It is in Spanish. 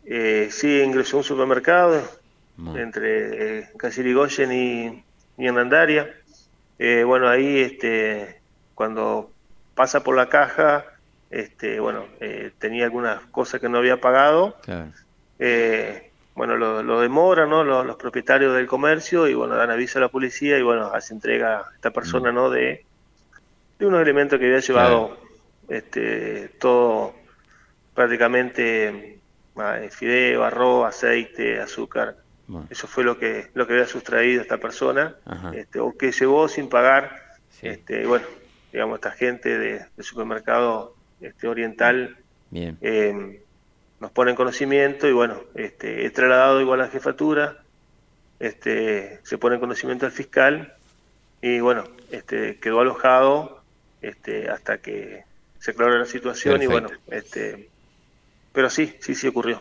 Sí, ingresó a un supermercado Bueno, entre casi Irigoyen y Hernandaria. Bueno, ahí cuando pasa por la caja, bueno, tenía algunas cosas que no había pagado. claro. Bueno, lo demoran, ¿no? Los propietarios del comercio y bueno, dan aviso a la policía y bueno, hace entrega a esta Mm, persona, ¿no? De unos elementos que había claro. llevado todo prácticamente fideo, arroz, aceite, azúcar. Bueno, Eso fue lo que había sustraído esta persona, ajá. o que llevó sin pagar. Sí. Bueno, digamos, esta gente del supermercado oriental Bien. eh, nos pone en conocimiento y bueno, he trasladado igual a la jefatura, se pone en conocimiento al fiscal y bueno, quedó alojado hasta que se aclaró la situación y bueno, Perfecto. pero sí, sí, sí ocurrió.